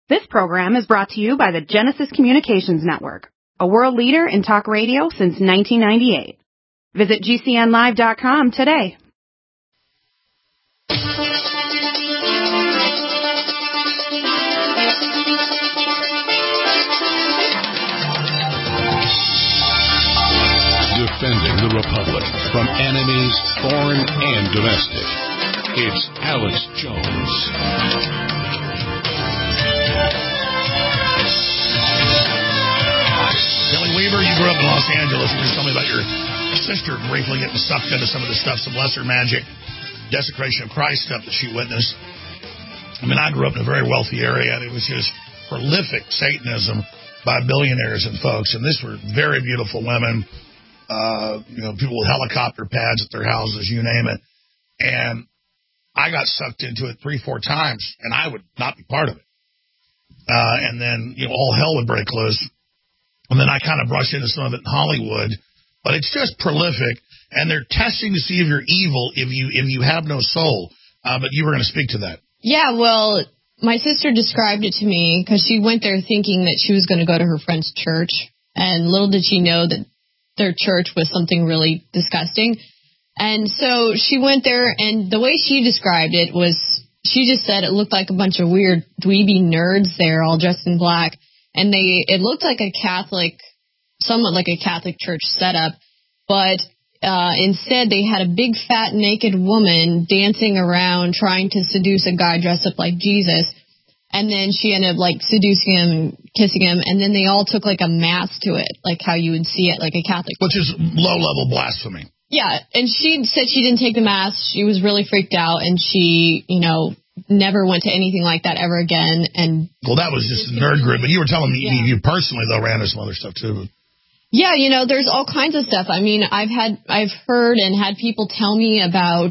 This program is brought to you by the Genesis Communications Network, a world leader in talk radio since 1998. Visit GCNlive.com today. Defending the Republic from enemies, foreign and domestic. It's Alex Jones. Kelly Weaver, you grew up in Los Angeles. You just told me about your sister briefly getting sucked into some of the stuff, some lesser magic, desecration of Christ stuff that she witnessed. I mean, I grew up in a very wealthy area, and it was just prolific Satanism by billionaires and folks. And these were very beautiful women, people with helicopter pads at their houses, you name it. And I got sucked into it 3-4 times, and I would not be part of it. And then, all hell would break loose. And then I kind of brushed into some of it in Hollywood, but it's just prolific, and they're testing to see if you're evil if you have no soul. But you were going to speak to that. Yeah, well, my sister described it to me because she went there thinking that she was going to go to her friend's church, and little did she know that their church was something really disgusting. And so she went there, and the way she described it was, she just said it looked like a bunch of weird dweeby nerds there all dressed in black. And it looked like a Catholic, somewhat like a Catholic church setup, but instead they had a big fat naked woman dancing around trying to seduce a guy dressed up like Jesus. And then she ended up seducing him and kissing him, and then they all took a mass to it, like how you would see it, like a Catholic. Which is low-level blasphemy. Yeah, and she said she didn't take the mass. She was really freaked out, and she, never went to anything like that ever again. And well, that was just a nerd group, but you were telling me you personally, though, ran into some other stuff, too. Yeah, there's all kinds of stuff. I mean, I've heard and had people tell me about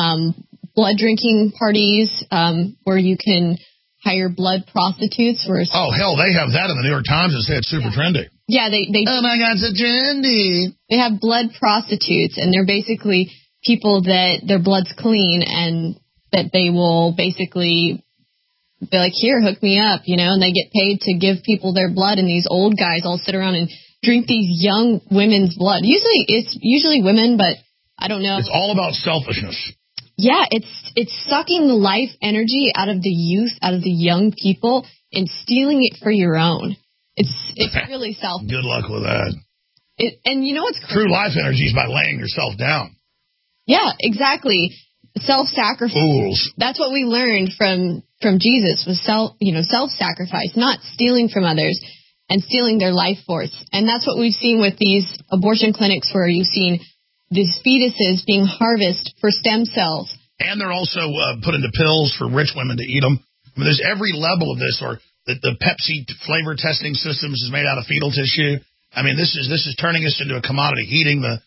blood drinking parties where you can hire blood prostitutes. Oh, hell, they have that in the New York Times and say it's super trendy. Yeah, they oh, my God, so trendy. They have blood prostitutes, and they're basically people that their blood's clean and that they will basically be like, here, hook me up, and they get paid to give people their blood, and these old guys all sit around and drink these young women's blood. It's usually women, but I don't know. It's all about selfishness. Yeah, it's sucking the life energy out of the youth, out of the young people, and stealing it for your own. It's really selfish. Good luck with that. And you know what's crazy? True life energy is by laying yourself down. Yeah, exactly. Self-sacrifice. Fools. That's what we learned from Jesus was self-sacrifice, not stealing from others and stealing their life force. And that's what we've seen with these abortion clinics where you've seen these fetuses being harvested for stem cells. And they're also put into pills for rich women to eat them. I mean, there's every level of this, or the Pepsi flavor testing systems is made out of fetal tissue. I mean, this is turning us into a commodity, heating the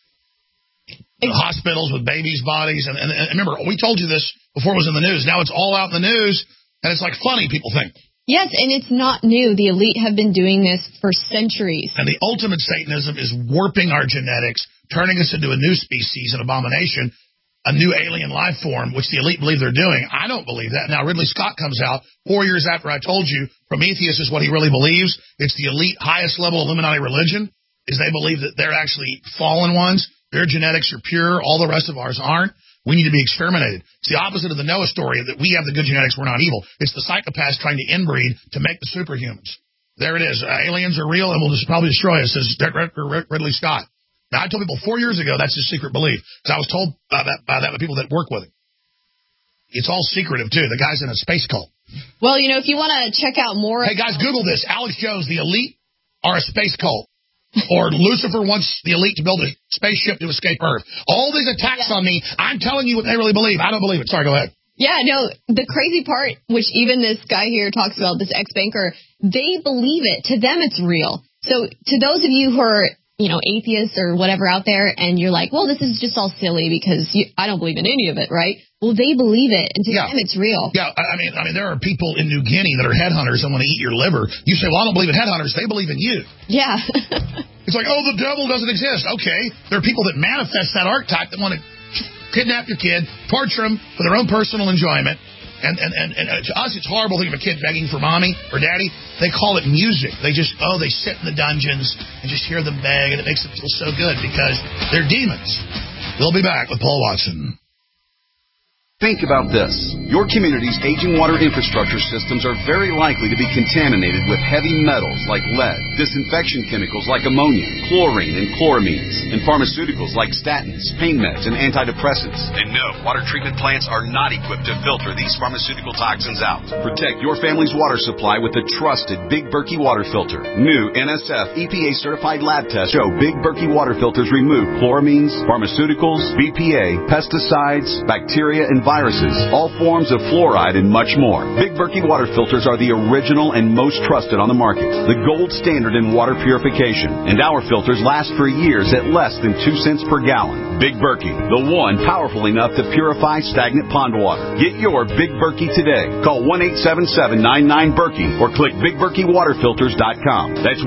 hospitals with babies' bodies. And remember, we told you this before it was in the news. Now it's all out in the news, and it's funny, people think. Yes, and it's not new. The elite have been doing this for centuries. And the ultimate Satanism is warping our genetics, turning us into a new species, an abomination, a new alien life form, which the elite believe they're doing. I don't believe that. Now, Ridley Scott comes out 4 years after I told you Prometheus is what he really believes. It's the elite, highest level Illuminati religion, is they believe that they're actually fallen ones. Their genetics are pure. All the rest of ours aren't. We need to be exterminated. It's the opposite of the Noah story, that we have the good genetics, we're not evil. It's the psychopaths trying to inbreed to make the superhumans. There it is. Aliens are real and will probably destroy us, says Ridley Scott. Now, I told people 4 years ago that's his secret belief, because I was told by that by people that work with him. It's all secretive, too. The guy's in a space cult. Well, if you want to check out more... Hey, guys, Google this. Alex Jones, the elite are a space cult. Or Lucifer wants the elite to build a spaceship to escape Earth. All these attacks on me, I'm telling you what they really believe. I don't believe it. Sorry, go ahead. Yeah, no, the crazy part, which even this guy here talks about, this ex-banker, they believe it. To them, it's real. So to those of you who are, atheists or whatever out there, and you're like, well, this is just all silly because I don't believe in any of it, right? Well, they believe it, and to them, it's real. Yeah, I mean, there are people in New Guinea that are headhunters and want to eat your liver. You say, well, I don't believe in headhunters. They believe in you. Yeah. It's like, oh, the devil doesn't exist. Okay, there are people that manifest that archetype that want to kidnap your kid, torture him for their own personal enjoyment, And to us, it's horrible thinking of a kid begging for mommy or daddy. They call it music. They sit in the dungeons and just hear them beg, and it makes them feel so good because they're demons. We'll be back with Paul Watson. Think about this. Your community's aging water infrastructure systems are very likely to be contaminated with heavy metals like lead, disinfection chemicals like ammonia, chlorine and chloramines, and pharmaceuticals like statins, pain meds, and antidepressants. And no, water treatment plants are not equipped to filter these pharmaceutical toxins out. Protect your family's water supply with the trusted Big Berkey water filter. New NSF EPA-certified lab tests show Big Berkey water filters remove chloramines, pharmaceuticals, BPA, pesticides, bacteria, and viruses, all forms of fluoride, and much more. Big Berkey water filters are the original and most trusted on the market, the gold standard in water purification, and our filters last for years at less than 2 cents per gallon. Big Berkey, the one powerful enough to purify stagnant pond water. Get your Big Berkey today. Call 1-877-99-BERKEY or click BigBerkeyWaterFilters.com. That's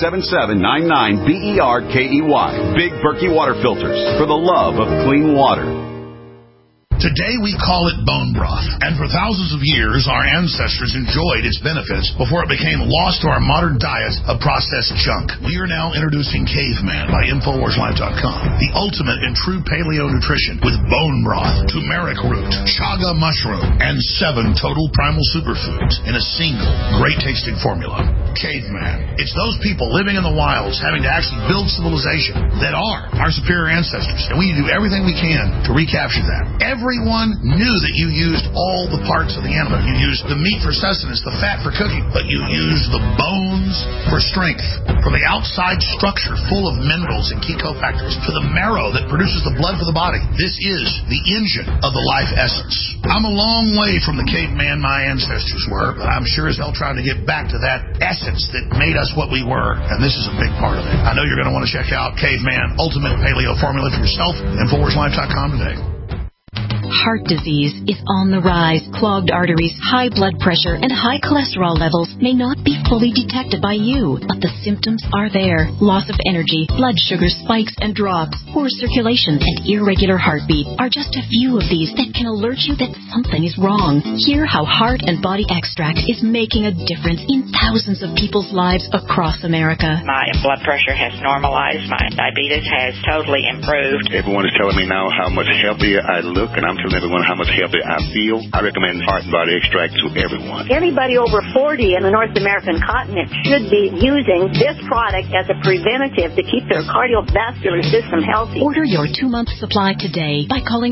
1-877-99-BERKEY. Big Berkey Water Filters, for the love of clean water. Today we call it bone broth, and for thousands of years our ancestors enjoyed its benefits before it became lost to our modern diet of processed junk. We are now introducing Caveman by InfoWarsLive.com, the ultimate in true paleo nutrition with bone broth, turmeric root, chaga mushroom, and 7 total primal superfoods in a single great-tasting formula. Caveman. It's those people living in the wilds having to actually build civilization that are our superior ancestors, and we do everything we can to recapture that. Everyone knew that you used all the parts of the animal. You used the meat for sustenance, the fat for cooking, but you used the bones for strength. From the outside structure full of minerals and key cofactors to the marrow that produces the blood for the body. This is the engine of the life essence. I'm a long way from the caveman my ancestors were, but I'm sure as hell trying to get back to that essence that made us what we were, and this is a big part of it. I know you're going to want to check out Caveman Ultimate Paleo Formula for yourself. InfoWarsLife.com today. Heart disease is on the rise. Clogged arteries, high blood pressure, and high cholesterol levels may not be fully detected by you, but the symptoms are there. Loss of energy, blood sugar spikes and drops, poor circulation, and irregular heartbeat are just a few of these that can alert you that something is wrong. Hear how Heart and Body Extract is making a difference in thousands of people's lives across America. My blood pressure has normalized. My diabetes has totally improved. Everyone is telling me now how much healthier I look, and I'm telling everyone how much healthier I feel. I recommend Heart and Body Extract to everyone. Anybody over 40 in the North American continent should be using this product as a preventative to keep their cardiovascular system healthy. Order your 2-month supply today by calling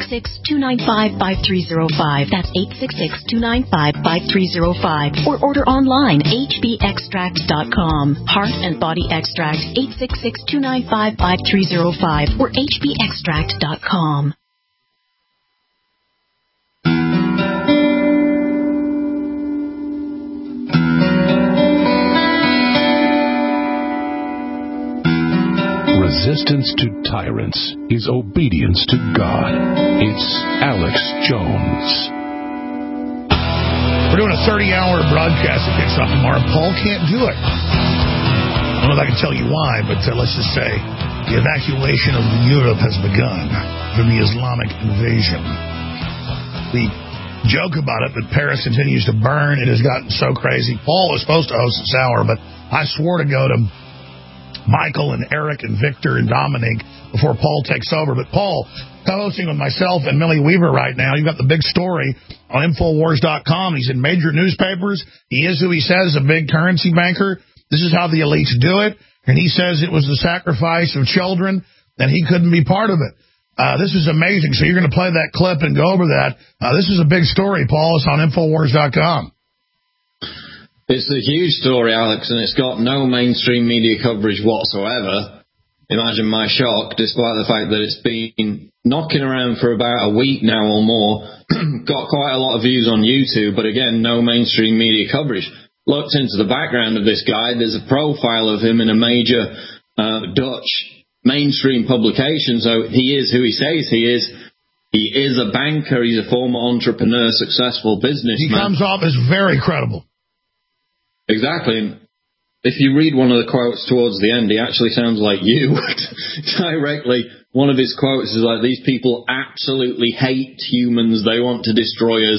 866-295-5305. That's 866-295-5305. Or order online, hbextract.com. Heart and Body Extract, 866-295-5305 or hbextract.com. Resistance to tyrants is obedience to God. It's Alex Jones. We're doing a 30-hour broadcast that kicks off tomorrow. Paul can't do it. I don't know if I can tell you why, but let's just say the evacuation of Europe has begun from the Islamic invasion. We joke about it, but Paris continues to burn. It has gotten so crazy. Paul was supposed to host this hour, but I swore to go to Michael and Eric and Victor and Dominic before Paul takes over. But Paul, co-hosting with myself and Millie Weaver right now, you've got the big story on Infowars.com. He's in major newspapers. He is who he says, a big currency banker. This is how the elites do it. And he says it was the sacrifice of children, and he couldn't be part of it. This is amazing. So you're going to play that clip and go over that. This is a big story, Paul. It's on Infowars.com. It's a huge story, Alex, and it's got no mainstream media coverage whatsoever. Imagine my shock, despite the fact that it's been knocking around for about a week now or more. Got quite a lot of views on YouTube, but again, no mainstream media coverage. Looked into the background of this guy. There's a profile of him in a major Dutch mainstream publication, so he is who he says he is. He is a banker. He's a former entrepreneur, successful businessman. He comes off as very credible. Exactly. If you read one of the quotes towards the end, he actually sounds like you directly. One of his quotes is like, these people absolutely hate humans. They want to destroy us.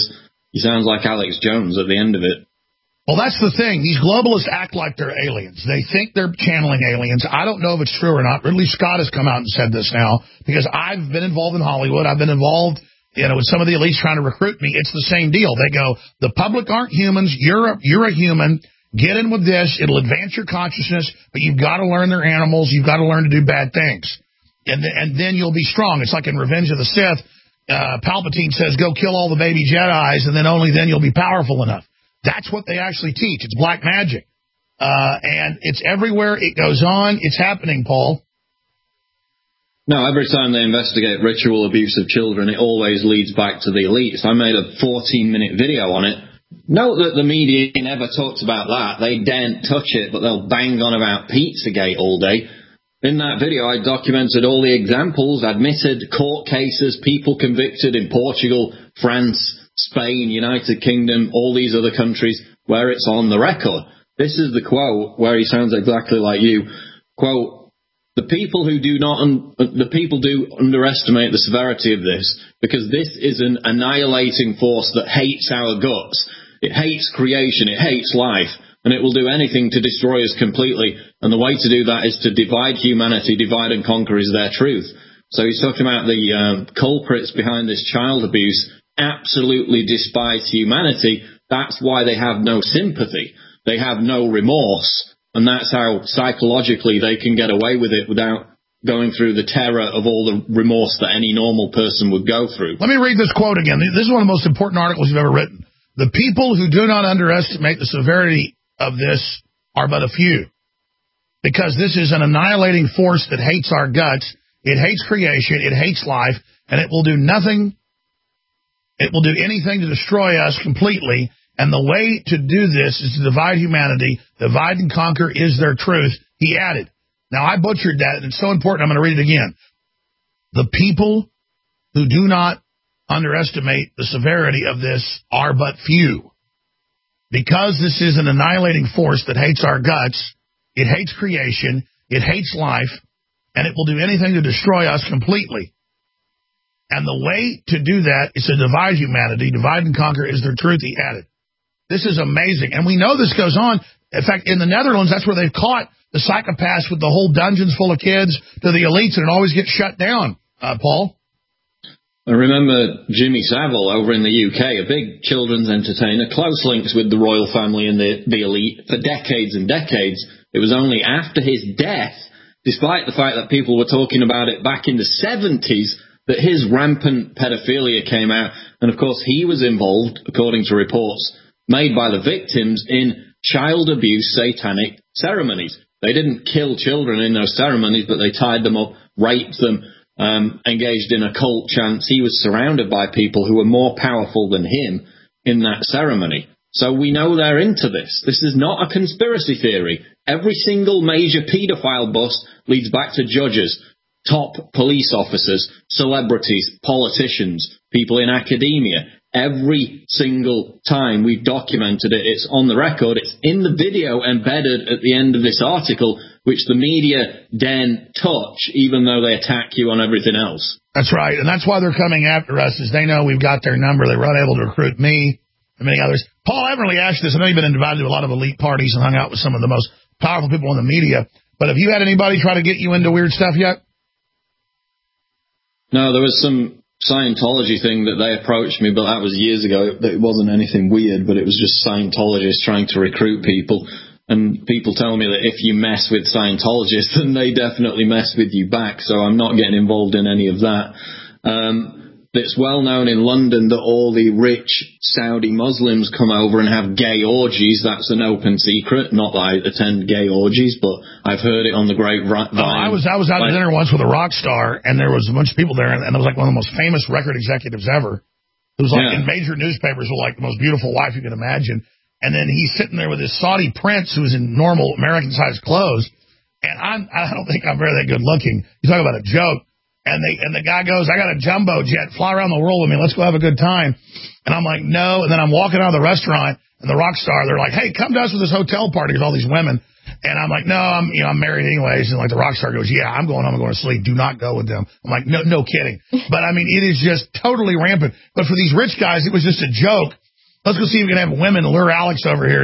he sounds like Alex Jones at the end of it. Well, that's the thing. These globalists act like they're aliens. They think they're channeling aliens. I don't know if it's true or not. Ridley Scott has come out and said this now, because I've been involved in Hollywood. I've been involved, with some of the elites trying to recruit me. It's the same deal. They go, the public aren't humans. You're a human. Get in with this. It'll advance your consciousness, but you've got to learn they're animals. You've got to learn to do bad things. And then you'll be strong. It's like in Revenge of the Sith. Palpatine says, go kill all the baby Jedis, and then only then you'll be powerful enough. That's what they actually teach. It's black magic. And it's everywhere. It goes on. It's happening, Paul. No, every time they investigate ritual abuse of children, it always leads back to the elites. I made a 14-minute video on it. Note that the media never talks about that. They daren't touch it, but they'll bang on about Pizzagate all day. In that video, I documented all the examples, admitted court cases, people convicted in Portugal, France, Spain, United Kingdom, all these other countries where it's on the record. This is the quote where he sounds exactly like you. Quote, the people do underestimate the severity of this, because this is an annihilating force that hates our guts. It hates creation. It hates life. And it will do anything to destroy us completely. And the way to do that is to divide humanity. Divide and conquer is their truth. So he's talking about the culprits behind this child abuse absolutely despise humanity. That's why they have no sympathy. They have no remorse. And that's how psychologically they can get away with it without going through the terror of all the remorse that any normal person would go through. Let me read this quote again. This is one of the most important articles you've ever written. The people who do not underestimate the severity of this are but a few, because this is an annihilating force that hates our guts. It hates creation. It hates life, and it will do nothing. It will do anything to destroy us completely. And the way to do this is to divide humanity. Divide and conquer is their truth, he added. Now, I butchered that, and it's so important, I'm going to read it again. The people who do not underestimate the severity of this are but few. Because this is an annihilating force that hates our guts, it hates creation, it hates life, and it will do anything to destroy us completely. And the way to do that is to divide humanity. Divide and conquer is their truth, he added. This is amazing. And we know this goes on. In fact, in the Netherlands, that's where they've caught the psychopaths with the whole dungeons full of kids to the elites, and it always gets shut down, Paul. I remember Jimmy Savile over in the UK, a big children's entertainer, close links with the royal family and the elite for decades and decades. It was only after his death, despite the fact that people were talking about it back in the 70s, that his rampant pedophilia came out. And, of course, he was involved, according to reports made by the victims, in child abuse satanic ceremonies. They didn't kill children in those ceremonies, but they tied them up, raped them, engaged in occult chants. He was surrounded by people who were more powerful than him in that ceremony. So we know they're into this. This is not a conspiracy theory. Every single major paedophile bust leads back to judges, top police officers, celebrities, politicians, people in academia. Every single time we've documented it, it's on the record, it's in the video embedded at the end of this article, which the media daren't touch, even though they attack you on everything else. That's right, and that's why they're coming after us, is they know we've got their number. They were unable to recruit me and many others. Paul, I haven't really asked this. I know you've been invited to a lot of elite parties and hung out with some of the most powerful people in the media, but have you had anybody try to get you into weird stuff yet? No, there was some Scientology thing that they approached me, but that was years ago. It wasn't anything weird, but it was just Scientologists trying to recruit people. And people tell me that if you mess with Scientologists, then they definitely mess with you back. So I'm not getting involved in any of that. It's well known in London that all the rich Saudi Muslims come over and have gay orgies. That's an open secret. Not that I attend gay orgies, but I've heard it on the grapevine. I was out to dinner once with a rock star, and there was a bunch of people there, and it was like one of the most famous record executives ever. It was like in major newspapers with like the most beautiful wife you can imagine. And then he's sitting there with his Saudi prince who's in normal American-sized clothes, and I don't think I'm very that good looking. You talk about a joke. And the guy goes, I got a jumbo jet, fly around the world with me, let's go have a good time. And I'm like, no. And then I'm walking out of the restaurant, and the rock star, they're like, hey, come to us with this hotel party with all these women. And I'm like, no, I'm married anyways. And like the rock star goes, yeah, I'm going home, I'm going to sleep. Do not go with them. I'm like, no kidding. But I mean, it is just totally rampant. But for these rich guys, it was just a joke. let's go see if we can have women lure Alex over here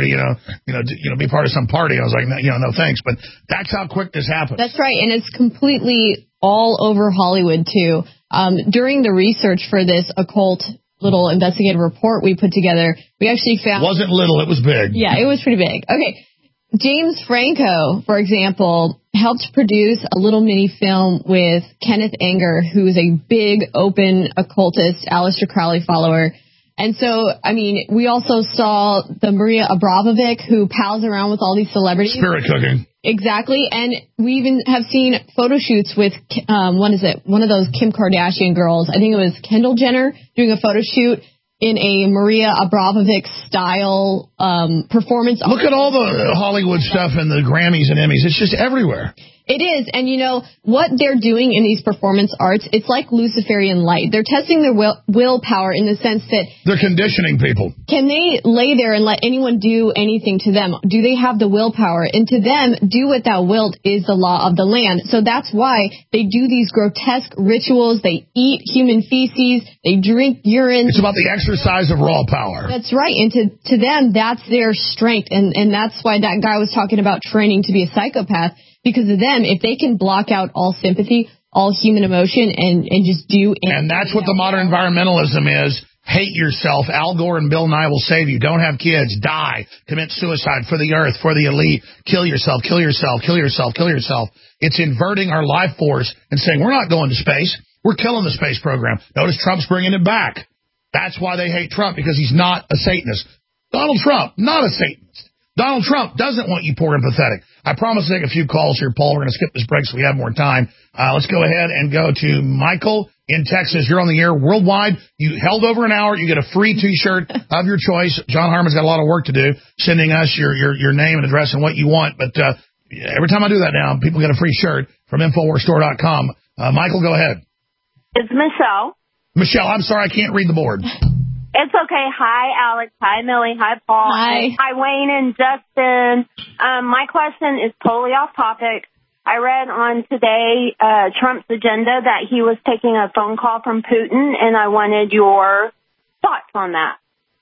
to, be part of some party. I was like, no thanks. But that's how quick this happened. That's right. And it's completely all over Hollywood, too. During the research for this occult little investigative report we put together, we actually found... It wasn't little, it was big. Yeah, it was pretty big. Okay. James Franco, for example, helped produce a little mini film with Kenneth Anger, who is a big, open occultist, Aleister Crowley follower. And so, we also saw the Maria Abramovic, who pals around with all these celebrities. Spirit cooking. Exactly. And we even have seen photo shoots with, one of those Kim Kardashian girls. I think it was Kendall Jenner doing a photo shoot in a Maria Abramovic style performance. Look at all the Hollywood stuff and the Grammys and Emmys. It's just everywhere. It is. And what they're doing in these performance arts, it's like Luciferian light. They're testing their willpower in the sense that they're conditioning people. Can they lay there and let anyone do anything to them? Do they have the willpower? And to them, do what thou wilt is the law of the land. So that's why they do these grotesque rituals. They eat human feces. They drink urine. It's about the exercise of raw power. That's right. And to them, that's their strength. And that's why that guy was talking about training to be a psychopath. Because of them, if they can block out all sympathy, all human emotion, and just do anything. And that's what the modern environmentalism is. Hate yourself. Al Gore and Bill Nye will save you. Don't have kids. Die. Commit suicide for the earth, for the elite. Kill yourself, kill yourself, kill yourself, kill yourself. It's inverting our life force and saying, we're not going to space. We're killing the space program. Notice Trump's bringing it back. That's why they hate Trump, because he's not a Satanist. Donald Trump, not a Satanist. Donald Trump doesn't want you poor and pathetic. I promise to take a few calls here, Paul. We're going to skip this break so we have more time. Let's go ahead and go to Michael in Texas. You're on the air worldwide. You held over an hour. You get a free T-shirt of your choice. John Harmon's got a lot of work to do, sending us your name and address and what you want. But every time I do that now, people get a free shirt from InfoWarsStore.com. Michael, go ahead. It's Michelle. Michelle, I'm sorry, I can't read the board. It's okay. Hi, Alex. Hi, Millie. Hi, Paul. Hi, Wayne and Justin. My question is totally off topic. I read on today Trump's agenda that he was taking a phone call from Putin, and I wanted your thoughts on that.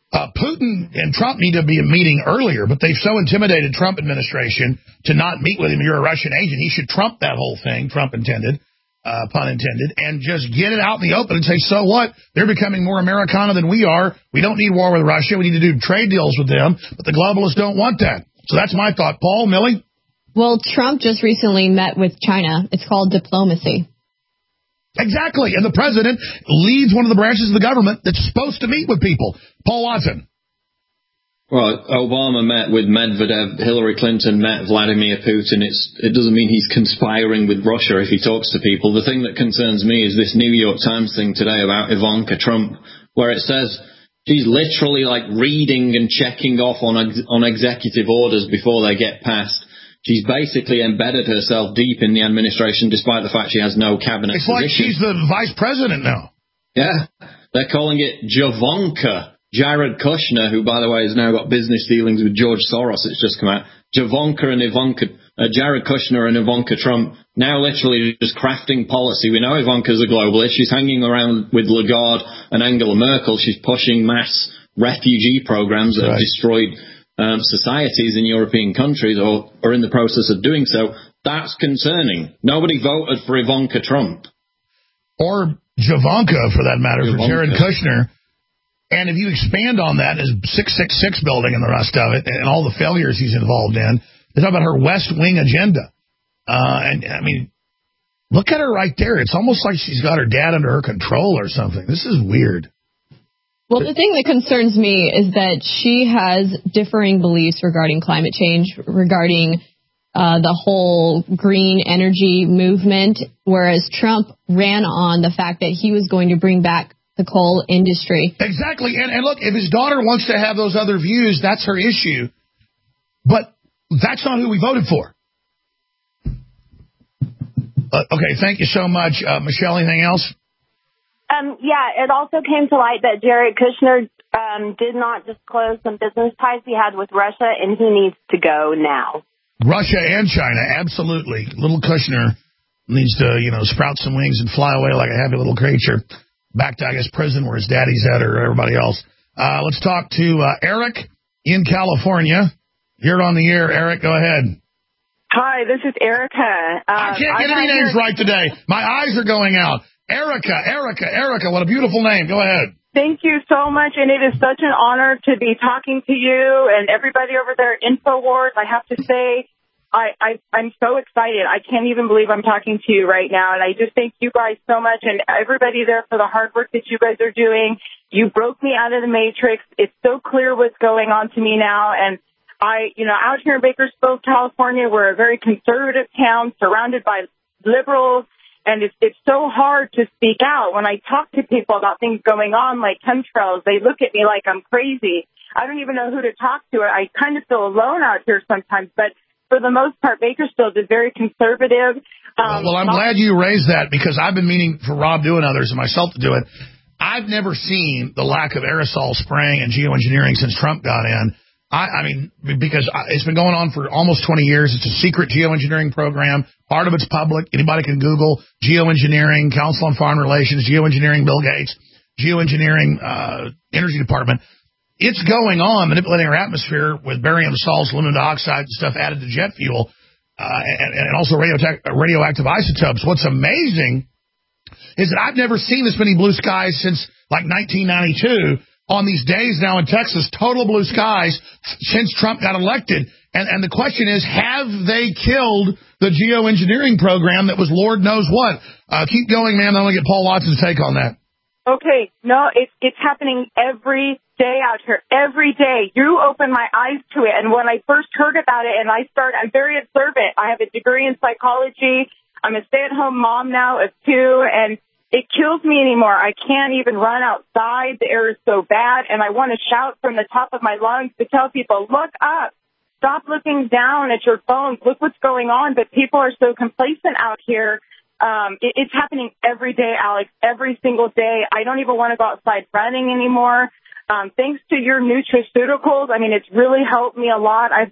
Putin and Trump need to be meeting earlier, but they've so intimidated Trump administration to not meet with him. You're a Russian agent. He should Trump that whole thing, Trump intended. Pun intended, and just get it out in the open and say, so what? They're becoming more Americana than we are. We don't need war with Russia. We need to do trade deals with them, but the globalists don't want that. So that's my thought. Paul, Millie? Well, Trump just recently met with China. It's called diplomacy. Exactly, and the president leads one of the branches of the government that's supposed to meet with people. Paul Watson. Well, Obama met with Medvedev, Hillary Clinton met Vladimir Putin. It doesn't mean he's conspiring with Russia if he talks to people. The thing that concerns me is this New York Times thing today about Ivanka Trump, where it says she's literally like reading and checking off on executive orders before they get passed. She's basically embedded herself deep in the administration, despite the fact she has no cabinet position. It's like she's the vice president now. Yeah, they're calling it Javanka. Jared Kushner, who, by the way, has now got business dealings with George Soros, it's just come out. Jared Kushner and Ivanka Trump now literally just crafting policy. We know Ivanka's a globalist. She's hanging around with Lagarde and Angela Merkel. She's pushing mass refugee programs that have destroyed societies in European countries or are in the process of doing so. That's concerning. Nobody voted for Ivanka Trump. Or Javanka, for that matter, for Jared Kushner. And if you expand on that, his 666 building and the rest of it, and all the failures he's involved in, they talk about her West Wing agenda. And, I mean, look at her right there. It's almost like she's got her dad under her control or something. This is weird. Well, the thing that concerns me is that she has differing beliefs regarding climate change, regarding the whole green energy movement, whereas Trump ran on the fact that he was going to bring back the coal industry. Exactly. And look, if his daughter wants to have those other views, that's her issue. But that's not who we voted for. Okay, thank you so much. Michelle, anything else? Yeah, it also came to light that Jared Kushner did not disclose some business ties he had with Russia, and he needs to go now. Russia and China, absolutely. Little Kushner needs to, sprout some wings and fly away like a happy little creature. Back to, I guess, prison where his daddy's at or everybody else. Let's talk to Eric in California. You're on the air. Eric, go ahead. Hi, this is Erica. I can't get any names right today. My eyes are going out. Erica. What a beautiful name. Go ahead. Thank you so much, and it is such an honor to be talking to you and everybody over there at InfoWars. I have to say, I'm so excited. I can't even believe I'm talking to you right now, and I just thank you guys so much and everybody there for the hard work that you guys are doing. You broke me out of the matrix. It's so clear what's going on to me now, and out here in Bakersfield, California, we're a very conservative town surrounded by liberals, and it's so hard to speak out. When I talk to people about things going on like chemtrails, they look at me like I'm crazy. I don't even know who to talk to. I kind of feel alone out here sometimes, but for the most part, Bakersfield is very conservative. Well, I'm glad you raised that because I've been meaning for Rob Dew and others and myself to do it. I've never seen the lack of aerosol spraying and geoengineering since Trump got in. I mean, because it's been going on for almost 20 years. It's a secret geoengineering program. Part of it's public. Anybody can Google geoengineering, Council on Foreign Relations, geoengineering, Bill Gates, geoengineering, Energy Department. It's going on, manipulating our atmosphere with barium salts, aluminum dioxide, and stuff added to jet fuel, and also radioactive isotopes. What's amazing is that I've never seen this many blue skies since like 1992. On these days now in Texas, total blue skies since Trump got elected. And the question is, have they killed the geoengineering program that was Lord knows what? Keep going, man. I want to get Paul Watson's take on that. Okay. No, it's happening every day out here. Every day. You open my eyes to it. And when I first heard about it, I'm very observant. I have a degree in psychology. I'm a stay-at-home mom now of 2, and it kills me anymore. I can't even run outside. The air is so bad, and I want to shout from the top of my lungs to tell people, look up. Stop looking down at your phones. Look what's going on. But people are so complacent out here. It's happening every day, Alex, every single day. I don't even want to go outside running anymore. Thanks to your nutraceuticals, it's really helped me a lot. I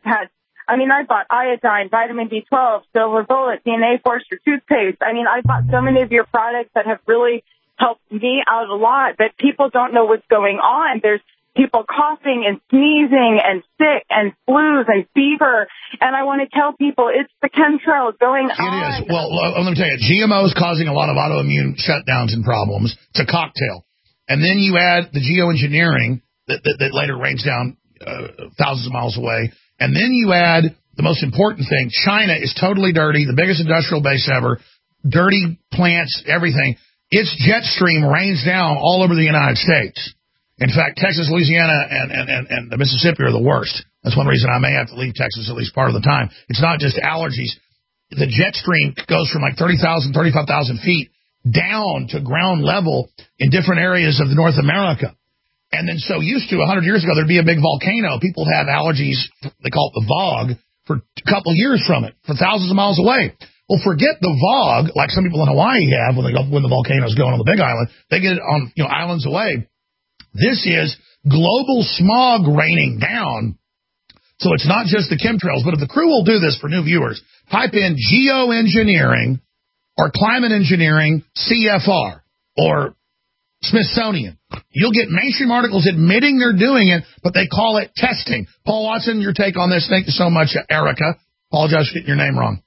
bought iodine, vitamin B12, silver bullet, DNA Forster toothpaste. I bought so many of your products that have really helped me out a lot, but people don't know what's going on. There's people coughing and sneezing and sick and flus and fever, and I want to tell people it's the chemtrails going on. It is. Well, let me tell you, GMO is causing a lot of autoimmune shutdowns and problems. It's a cocktail. And then you add the geoengineering that later rains down thousands of miles away. And then you add the most important thing. China is totally dirty, the biggest industrial base ever, dirty plants, everything. Its jet stream rains down all over the United States. In fact, Texas, Louisiana, and the Mississippi are the worst. That's one reason I may have to leave Texas at least part of the time. It's not just allergies. The jet stream goes from like 30,000, 35,000 feet down to ground level in different areas of North America. And then so used to 100 years ago, there'd be a big volcano. People have allergies, they call it the VOG, for a couple of years from it, for thousands of miles away. Well, forget the VOG, like some people in Hawaii have when the volcano's going on the Big Island. They get it on islands away. This is global smog raining down. So it's not just the chemtrails, but if the crew will do this for new viewers, type in geoengineering or climate engineering CFR or Smithsonian. You'll get mainstream articles admitting they're doing it, but they call it testing. Paul Watson, your take on this. Thank you so much, Erica. Apologize for getting your name wrong.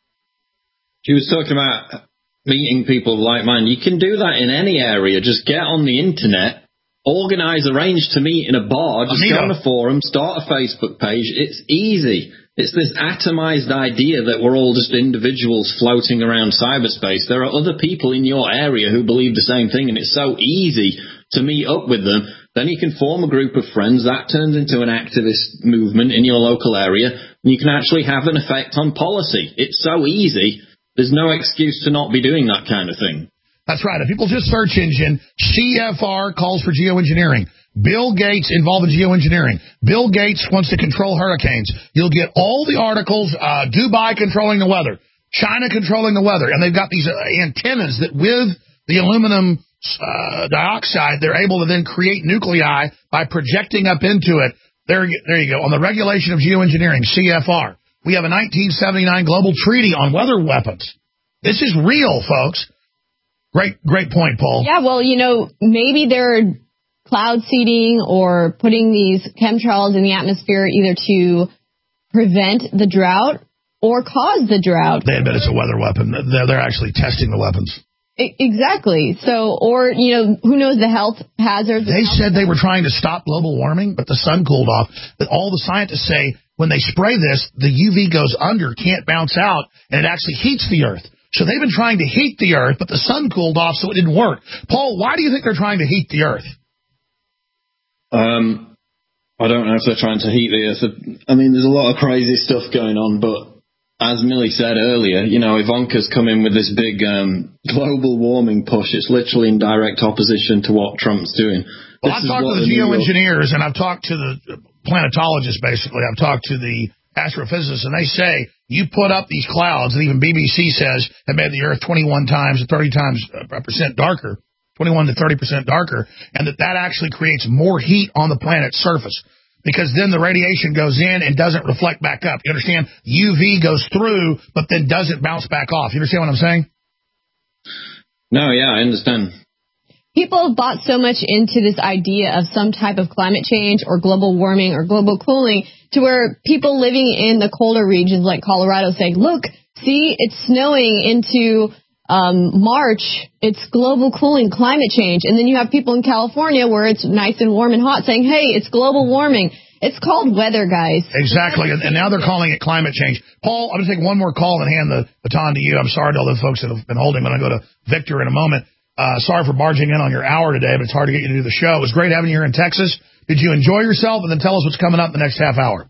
She was talking about meeting people of like mind. You can do that in any area. Just get on the internet, arrange to meet in a bar, just go on a forum, start a Facebook page. It's easy. It's this atomized idea that we're all just individuals floating around cyberspace. There are other people in your area who believe the same thing, and it's so easy to meet up with them. Then you can form a group of friends. That turns into an activist movement in your local area, and you can actually have an effect on policy. It's so easy. There's no excuse to not be doing that kind of thing. That's right. If people just search engine, CFR calls for geoengineering. Bill Gates involved in geoengineering. Bill Gates wants to control hurricanes. You'll get all the articles, Dubai controlling the weather, China controlling the weather, and they've got these antennas that with the aluminum dioxide, they're able to then create nuclei by projecting up into it. There you go. On the regulation of geoengineering, CFR. We have a 1979 global treaty on weather weapons. This is real, folks. Great point, Paul. Yeah, well, maybe there are cloud seeding or putting these chemtrails in the atmosphere either to prevent the drought or cause the drought. They admit it's a weather weapon. They're actually testing the weapons. Exactly. So, or, who knows the health hazards. They said they were trying to stop global warming, but the sun cooled off. But all the scientists say when they spray this, the UV goes under, can't bounce out, and it actually heats the earth. So they've been trying to heat the earth, but the sun cooled off, so it didn't work. Paul, why do you think they're trying to heat the earth? I don't know if they're trying to heat the earth. I mean, there's a lot of crazy stuff going on, but as Millie said earlier, Ivanka's come in with this big global warming push. It's literally in direct opposition to what Trump's doing. Well, I've talked to the geoengineers, and I've talked to the planetologists, basically. I've talked to the astrophysicists, and they say you put up these clouds, and even BBC says have made the Earth 21 times to 30 times percent darker, 21 to 30% darker, and that actually creates more heat on the planet's surface. Because then the radiation goes in and doesn't reflect back up. You understand? UV goes through, but then doesn't bounce back off. You understand what I'm saying? No, yeah, I understand. People have bought so much into this idea of some type of climate change or global warming or global cooling to where people living in the colder regions like Colorado say, look, see, it's snowing into March. It's global cooling, climate change. And then you have people in California where it's nice and warm and hot saying, hey, it's global warming. It's called weather, guys. Exactly. And now they're calling it climate change. Paul, I'm going to take one more call and hand the baton to you. I'm sorry to all the folks that have been holding. I'm going to go to Victor in a moment. Sorry for barging in on your hour today, but it's hard to get you to do the show. It was great having you here in Texas. Did you enjoy yourself? And then tell us what's coming up the next half hour.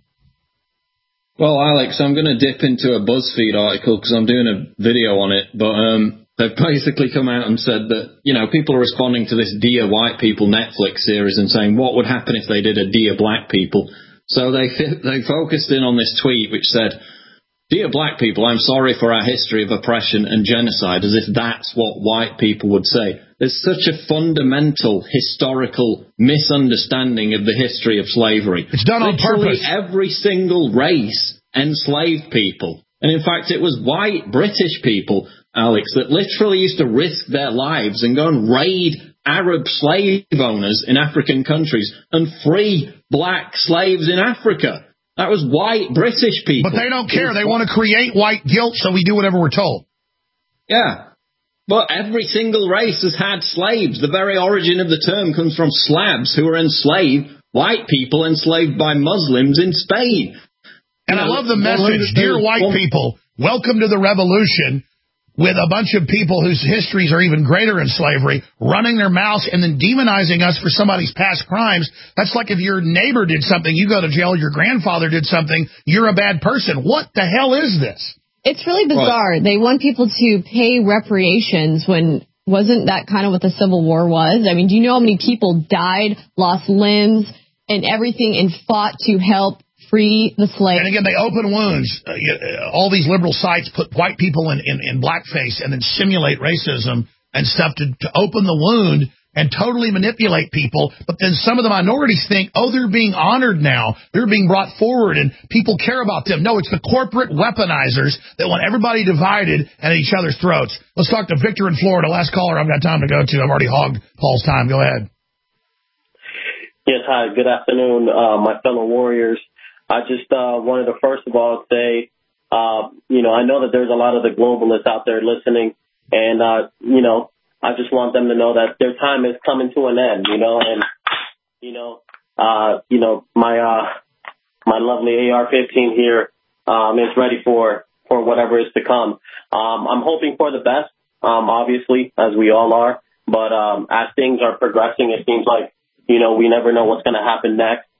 Well, Alex, I'm going to dip into a BuzzFeed article because I'm doing a video on it, but they've basically come out and said that, people are responding to this Dear White People Netflix series and saying, what would happen if they did a Dear Black People? So they focused in on this tweet which said, Dear Black People, I'm sorry for our history of oppression and genocide, as if that's what white people would say. There's such a fundamental historical misunderstanding of the history of slavery. It's done on purpose. Every single race enslaved people. And in fact, it was white British people, Alex, that literally used to risk their lives and go and raid Arab slave owners in African countries and free black slaves in Africa. That was white British people. But they don't care. They want to create white guilt, so we do whatever we're told. Yeah. But every single race has had slaves. The very origin of the term comes from Slavs, who were enslaved, white people enslaved by Muslims in Spain. And I love the message, Dear white people, welcome to the revolution, with a bunch of people whose histories are even greater in slavery, running their mouths and then demonizing us for somebody's past crimes. That's like if your neighbor did something, you go to jail, your grandfather did something, you're a bad person. What the hell is this? It's really bizarre. What? They want people to pay reparations when wasn't that kind of what the Civil War was? I mean, do you know how many people died, lost limbs and everything and fought to help free the slaves? And again, they open wounds. All these liberal sites put white people in blackface and then simulate racism and stuff to open the wound and totally manipulate people. But then some of the minorities think, oh, they're being honored now. They're being brought forward and people care about them. No, it's the corporate weaponizers that want everybody divided and at each other's throats. Let's talk to Victor in Florida. Last caller I've got time to go to. I've already hogged Paul's time. Go ahead. Yes, hi. Good afternoon, my fellow warriors. I just wanted to first of all say, I know that there's a lot of the globalists out there listening, and, I just want them to know that their time is coming to an end, and, my lovely AR-15 here is ready for whatever is to come. I'm hoping for the best, obviously, as we all are, but as things are progressing, it seems like, we never know what's going to happen next.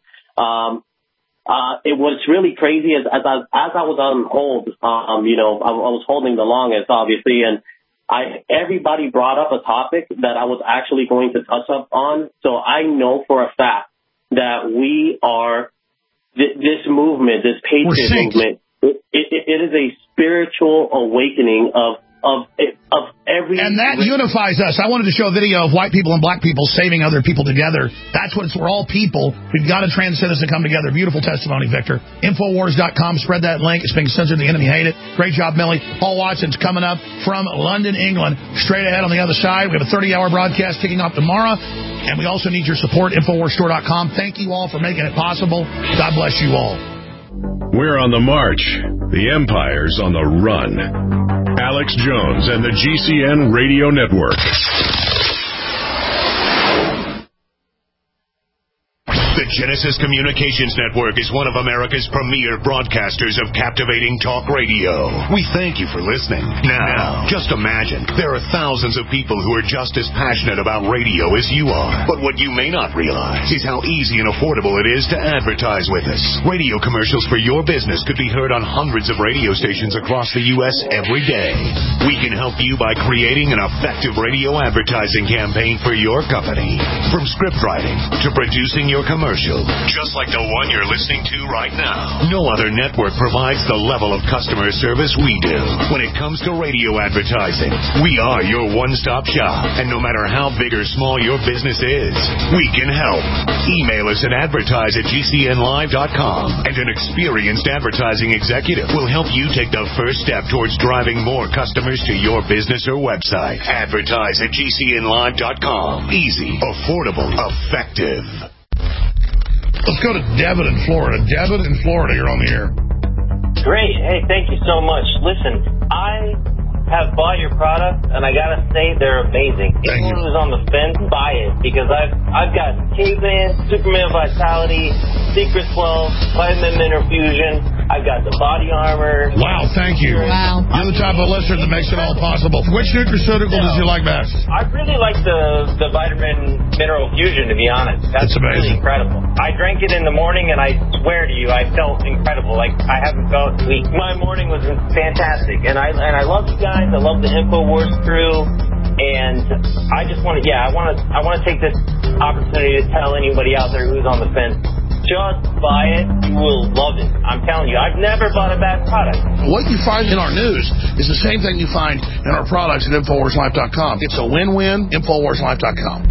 It was really crazy as I was on hold, I was holding the longest, obviously, and everybody brought up a topic that I was actually going to touch up on. So I know for a fact that we are, this movement, this patriot movement, it is a spiritual awakening of And that unifies us. I wanted to show a video of white people and black people saving other people together. That's what we're all people. We've got to transcend this and come together. Beautiful testimony, Victor. Infowars.com. Spread that link. It's being censored. The enemy hate it. Great job, Millie. Paul Watson's coming up from London, England. Straight ahead on the other side. We have a 30-hour broadcast kicking off tomorrow. And we also need your support. Infowarsstore.com. Thank you all for making it possible. God bless you all. We're on the march. The empire's on the run. Alex Jones and the GCN Radio Network. The Genesis Communications Network is one of America's premier broadcasters of captivating talk radio. We thank you for listening. Now, just imagine, there are thousands of people who are just as passionate about radio as you are. But what you may not realize is how easy and affordable it is to advertise with us. Radio commercials for your business could be heard on hundreds of radio stations across the U.S. every day. We can help you by creating an effective radio advertising campaign for your company. From script writing to producing your commercial, just like the one you're listening to right now. No other network provides the level of customer service we do. When it comes to radio advertising, we are your one-stop shop. And no matter how big or small your business is, we can help. Email us at advertise@gcnlive.com, and an experienced advertising executive will help you take the first step towards driving more customers to your business or website. Advertise@gcnlive.com. Easy, affordable, effective. Let's go to Devin in Florida. Devin in Florida, you're on the air. Great. Hey, thank you so much. Listen, I have bought your product, and I gotta say they're amazing. Anyone who's on the fence, buy it, because I've got Caveman, Superman Vitality, Secret 12, Vitamin Mineral Fusion. I've got the body armor. Wow, thank you. Wow. You're the type of listener that makes it all possible. Which nutraceutical did you like best? I really like the Vitamin Mineral Fusion, to be honest. That's really incredible. I drank it in the morning, and I swear to you, I felt incredible. Like, I haven't felt weak. My morning was fantastic, and I love you guys. I love the InfoWars crew, and I just want to, I want to take this opportunity to tell anybody out there who's on the fence, just buy it. You will love it. I'm telling you, I've never bought a bad product. What you find in our news is the same thing you find in our products at InfoWarsLife.com. It's a win-win. InfoWarsLife.com.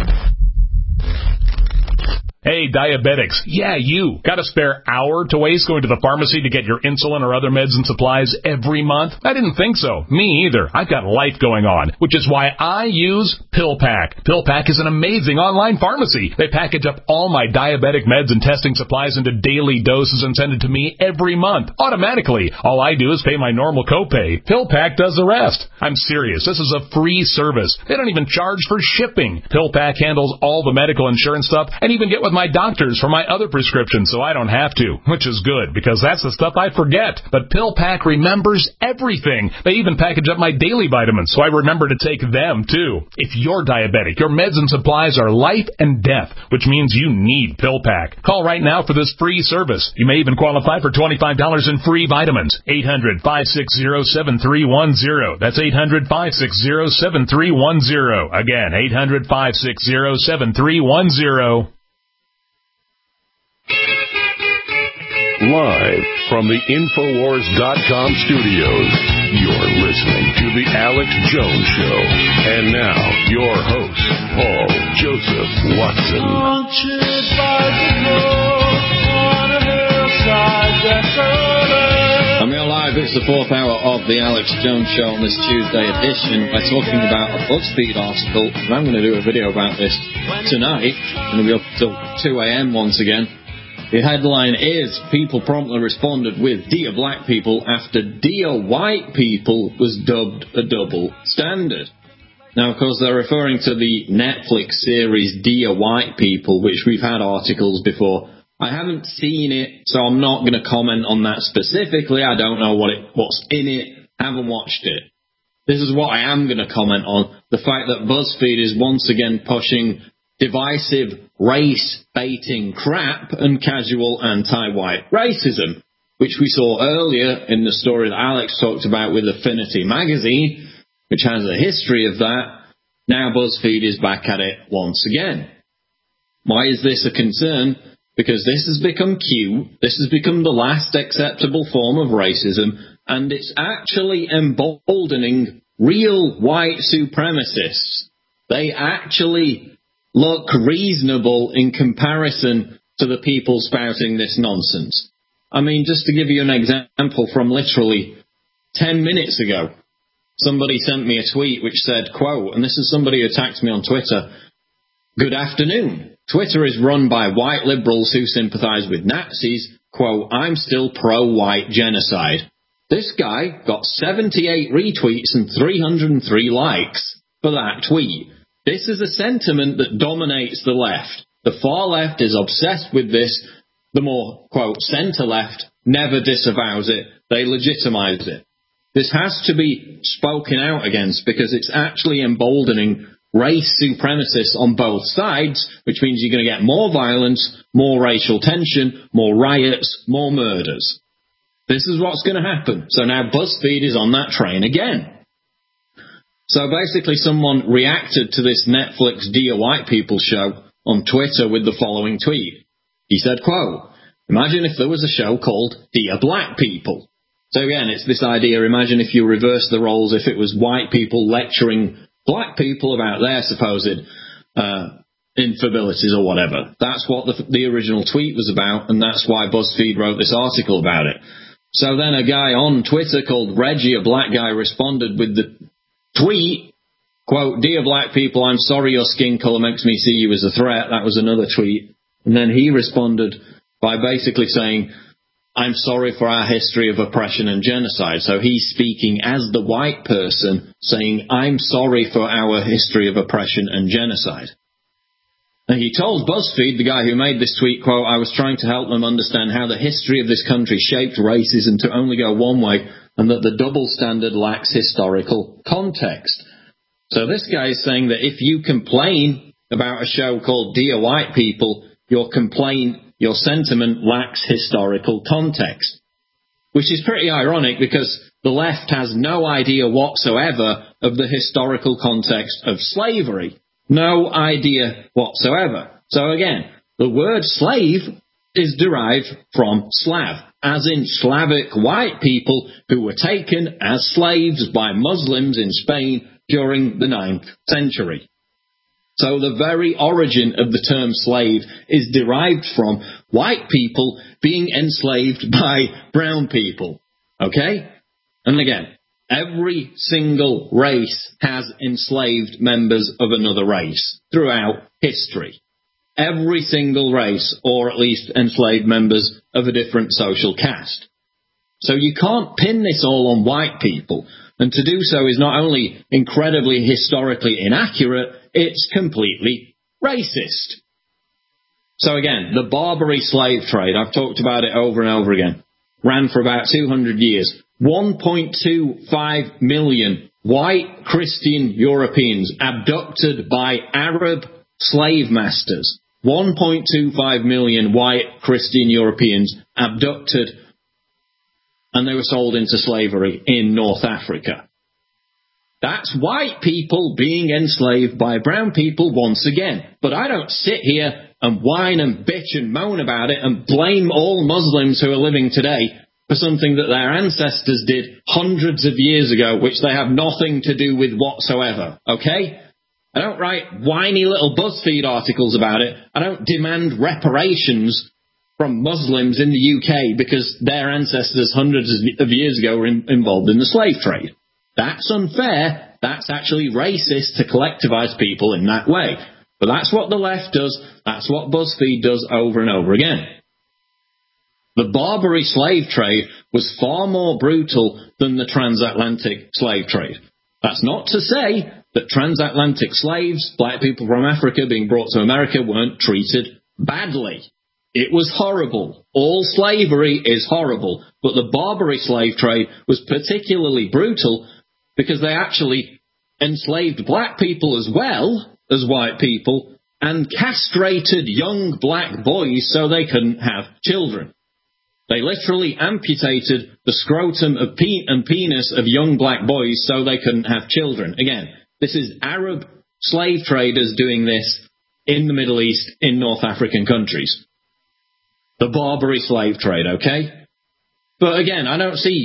Hey, diabetics. Yeah, you. Got a spare hour to waste going to the pharmacy to get your insulin or other meds and supplies every month? I didn't think so. Me either. I've got life going on, which is why I use PillPack. PillPack is an amazing online pharmacy. They package up all my diabetic meds and testing supplies into daily doses and send it to me every month, automatically. All I do is pay my normal copay. PillPack does the rest. I'm serious. This is a free service. They don't even charge for shipping. PillPack handles all the medical insurance stuff and even get with my doctors for my other prescriptions, so I don't have to, which is good, because that's the stuff I forget. But PillPack remembers everything. They even package up my daily vitamins, so I remember to take them, too. If you're diabetic, your meds and supplies are life and death, which means you need PillPack. Call right now for this free service. You may even qualify for $25 in free vitamins. 800-560-7310. That's 800-560-7310. Again, 800-560-7310. Live from the Infowars.com studios, you're listening to The Alex Jones Show. And now, your host, Paul Joseph Watson. I'm here live. It's the fourth hour of The Alex Jones Show on this Tuesday edition. We're talking about a BuzzFeed article, and I'm going to do a video about this tonight. I'm going to be up till 2 a.m. once again. The headline is, people promptly responded with Dear Black People after Dear White People was dubbed a double standard. Now, of course, they're referring to the Netflix series Dear White People, which we've had articles before. I haven't seen it, so I'm not going to comment on that specifically. I don't know what's in it. Haven't watched it. This is what I am going to comment on. The fact that BuzzFeed is once again pushing divisive, race-baiting crap and casual anti-white racism, which we saw earlier in the story that Alex talked about with Affinity Magazine, which has a history of that. Now BuzzFeed is back at it once again. Why is this a concern? Because this has become cute, this has become the last acceptable form of racism, and it's actually emboldening real white supremacists, they actually look reasonable in comparison to the people spouting this nonsense. I mean, just to give you an example from literally 10 minutes ago, somebody sent me a tweet which said, quote, and this is somebody who attacked me on Twitter, "Good afternoon. Twitter is run by white liberals who sympathize with Nazis. Quote, I'm still pro-white genocide." This guy got 78 retweets and 303 likes for that tweet. This is a sentiment that dominates the left. The far left is obsessed with this. The more, quote, centre-left never disavows it. They legitimize it. This has to be spoken out against because it's actually emboldening race supremacists on both sides, which means you're going to get more violence, more racial tension, more riots, more murders. This is what's going to happen. So now BuzzFeed is on that train again. So basically someone reacted to this Netflix Dear White People show on Twitter with the following tweet. He said, quote, "Imagine if there was a show called Dear Black People." So again, it's this idea, imagine if you reverse the roles, if it was white people lecturing black people about their supposed infidelities or whatever. That's what the original tweet was about, and that's why BuzzFeed wrote this article about it. So then a guy on Twitter called Reggie, a black guy, responded with the tweet, quote, "Dear black people, I'm sorry your skin colour makes me see you as a threat." That was another tweet. And then he responded by basically saying, "I'm sorry for our history of oppression and genocide." So he's speaking as the white person, saying, "I'm sorry for our history of oppression and genocide." And he told BuzzFeed, the guy who made this tweet, quote, "I was trying to help them understand how the history of this country shaped racism to only go one way, and that the double standard lacks historical context." So this guy is saying that if you complain about a show called Dear White People, your sentiment lacks historical context. Which is pretty ironic because the left has no idea whatsoever of the historical context of slavery. No idea whatsoever. So again, the word slave is derived from Slav, as in Slavic white people who were taken as slaves by Muslims in Spain during the 9th century. So the very origin of the term slave is derived from white people being enslaved by brown people. Okay? And again, every single race has enslaved members of another race throughout history. Every single race, or at least enslaved members of a different social caste. So you can't pin this all on white people. And to do so is not only incredibly historically inaccurate, it's completely racist. So again, the Barbary slave trade, I've talked about it over and over again, ran for about 200 years. 1.25 million white Christian Europeans abducted by Arab slave masters. 1.25 million white Christian Europeans abducted, and they were sold into slavery in North Africa. That's white people being enslaved by brown people once again. But I don't sit here and whine and bitch and moan about it and blame all Muslims who are living today for something that their ancestors did hundreds of years ago, which they have nothing to do with whatsoever, okay? I don't write whiny little BuzzFeed articles about it. I don't demand reparations from Muslims in the UK because their ancestors hundreds of years ago were involved in the slave trade. That's unfair. That's actually racist to collectivize people in that way. But that's what the left does. That's what BuzzFeed does over and over again. The Barbary slave trade was far more brutal than the transatlantic slave trade. That's not to say that transatlantic slaves, black people from Africa being brought to America, weren't treated badly. It was horrible. All slavery is horrible. But the Barbary slave trade was particularly brutal because they actually enslaved black people as well as white people and castrated young black boys so they couldn't have children. They literally amputated the scrotum and penis of young black boys so they couldn't have children. Again, this is Arab slave traders doing this in the Middle East, in North African countries. The Barbary slave trade, okay? But again, I don't see